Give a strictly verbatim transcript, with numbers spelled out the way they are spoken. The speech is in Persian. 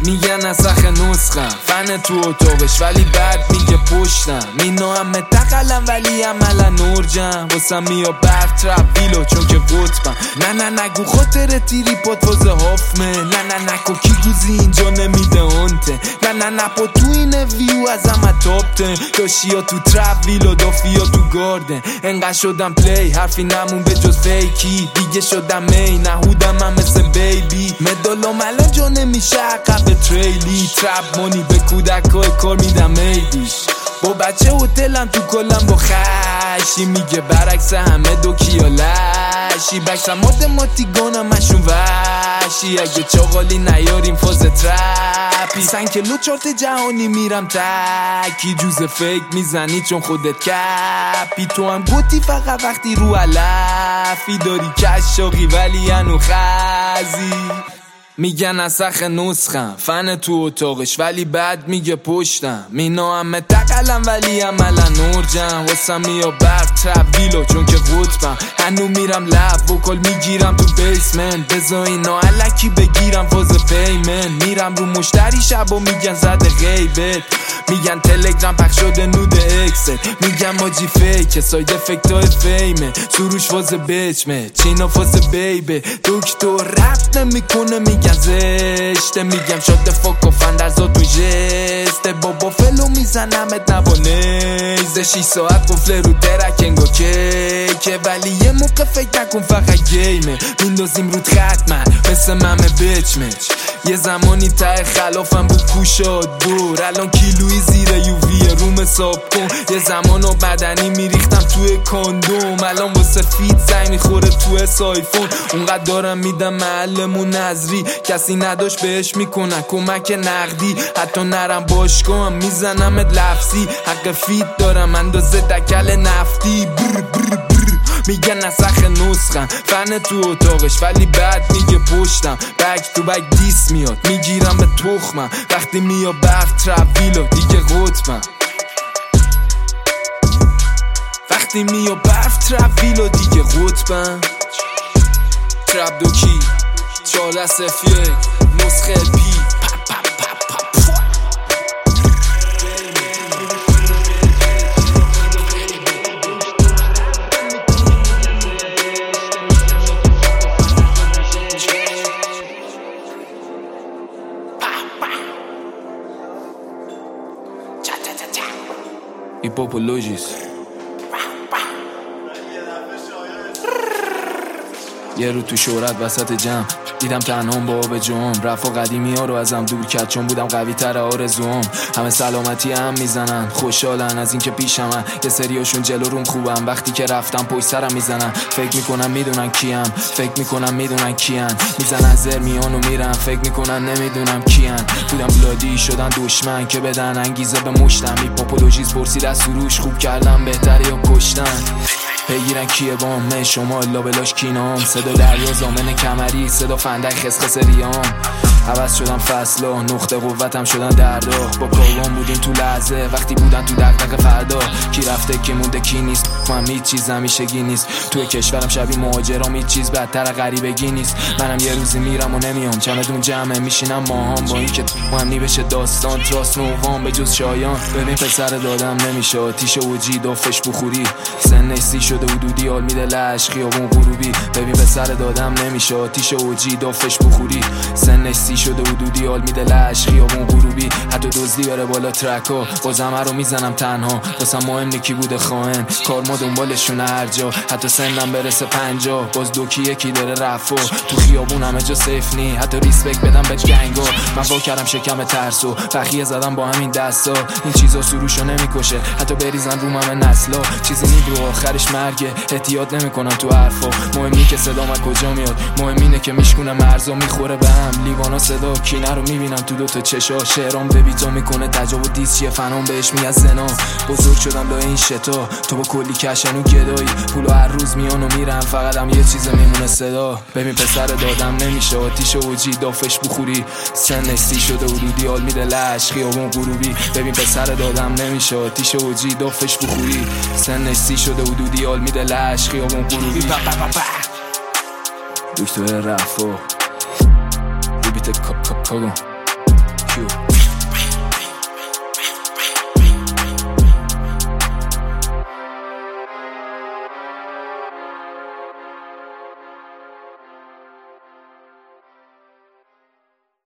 میگن نسخ نسخم فن تو اتاقش ولی بعد میگه پشتم مینو همه تقلم ولی عملا نورجم واسم میا برف ترپ ویلو چون که وطبم نه نه نگو خاطر تیری پات وازه هافمه نه نه نکو کی گوزی اینجا نمیده انته نه نه نه پا تو این ویو از همه تابتن داشیا تو ترپ ویلو دافیا تو گاردن انقدر شدم پلی حرفی نمون به جز فیکی دیگه شدم می نهودم هم مثل بیبی مدالام الان جا نمیشه عقب تریلی ترپ مونی به کودکای کار میدم میدیش با بچه هتلم تو کلم با خشی میگه برعکس همه دو کیا لشی بکسم ماتماتیگانم مشون وشی اگه چاقالی نیاریم فاز ترپی سن کلو چارت جهانی میرم تکی جوز فیک میزنی چون خودت کپی تو هم گوتی فقط وقتی رو علفی داری کشاقی ولی انو خزی میگن نسخ نسخم فن تو اتاقش ولی بعد میگه پشتم مینا همه تقلم ولی عملا نورجم واسم میا برف ترپ ویلو چون که وطبم هنو میرم لب وکل میگیرم تو بیسمن بزا اینا علکی بگیرم فاز پیمن میرم رو مشتری شب و میگن زده غیبت میگن تلگرام پخش شده نود اکست میگن ماجی فیکه ساید افکتای فیمه سروش فاز بچمه چینا فاز بیبه دکتر رفت نمیکنه میگن زشته میگم شده فاک و فندرزا تو جسته بابا فلو میزنمت نبانیزه شیش ساعت قفله رو درک انگا کیکه ولی یه موقع فکر نکن فقط گیمه میندازیم رود ختمه مثل ممه بچمچ یه زمانی ته خلافم بود کوشاد دور الان کیلوی زیر یووی روم حساب کن یه زمان و بدنی میریختم توی کاندوم الان واسه فیت زنگ میخوره توی سایفون اونقدر دارم میدم محلمون نظری کسی نداشت بهش میکنن کمک نقدی حتی نرم باشگاه هم میزنمت لفظی حق فیت دارم اندازه دکل نفتی بر بر بر میگن نسخ نسخم فن تو اتاقش ولی بعد میگه پشتم بک تو بک دیس میاد میگیرم به تخمم وقتی میا برف ترپ ویلو دیگه قطبم وقتی میا برف ترپ ویلو دیگه قطبم ترپ دوکی چهارده صفر یک نسخه پی Hipopologis یه رو تو شهرت وسط جمع دیدم تنهام با آب جام رفا قدیمی ها رو ازم دور کرد چون بودم قوی تر آرزوام همه سلامتی هم میزنن خوشحالن از اینکه پیشمن یه سریاشون جلو روم خوبم وقتی که رفتم پشت سرم میزنن فکر میکنم میدونن کیم فکر میکنم میدونن کیان میزنن زر میان و میرن فکر میکنن نمیدونم کیان بودم بلادی شدن دشمن که بدن انگیزه به مشتم هیپوپولوژیز پرسید از سروش خوب کردم بهتره یا کشتن بگیرن کیه بام شما لابلاش کینام صدا دریا زامن کمری صدا فندک خسخس ریام عوض شدم فصلا نقطه قوتم شدن در راه با کاروان بودیم تو لحظه وقتی بودن تو دقدق فردا کی رفته کی مونده کی نیست من هیچ چیز همیشگی نیست توی کشورم شبیه مهاجرام هیچ چیز بدتر غریبگی نیست منم یه روزی میرم و نمیام چمدون جمعه میشینم ماهام با اینکه مهمی بشه داستان تراس نوام به جز شایان ببین پسر دادم نمیشه آتیش اوجی دافش بخوری سن سی شده حدودی حال میده لش خیابون غروبی ببین پسر دادم نمیشه آتیش اوجی دافش بخوری سن سی شده حدودی حال میده لش خیابون غروبی حتی دزدی بره بالا ترکا بازم رو میزنم تنها واسم مهم نیکی بوده خواهن کار ما دنبالشون هر جا حتی سنم برسه پنجا باز دوکی یکی داره رفا تو خیابون همه جا سیف نی حتی ریسپکت بدم به گنگا من وا کردم شکم ترسو بخیه زدم با همین دستا این چیزا سروشو نمیکشه حتی بریزن روم همه نسلا چیزی نیدو آخرش مرگه احتیاط نمیکنم تو حرفا مهم نی که صدام از کجا میاد مهم اینه که میشکونه مرزا میخوره به هم لیوانا صدا کینه رو میبینم تو دوتا چشا شعرام به بیتا میکنه تجاوز دیس چیه فنام بهش میاد زنا بزرگ شدم لای این شتا تو با کلی کشن و گدایی پولو هر روز میان و میرم فقط هم یه چیز میمونه صدا ببین پسر دادم نمیشه آتیش اوجی دافش بخوری سن سی شده حدودی حال میده لش خیابون غروبی ببین پسر دادم نمیشه آتیش اوجی دافش بخوری سن سی شده حدودی حال میده لش خیابون غروبی دکتر رفا بیت کاگو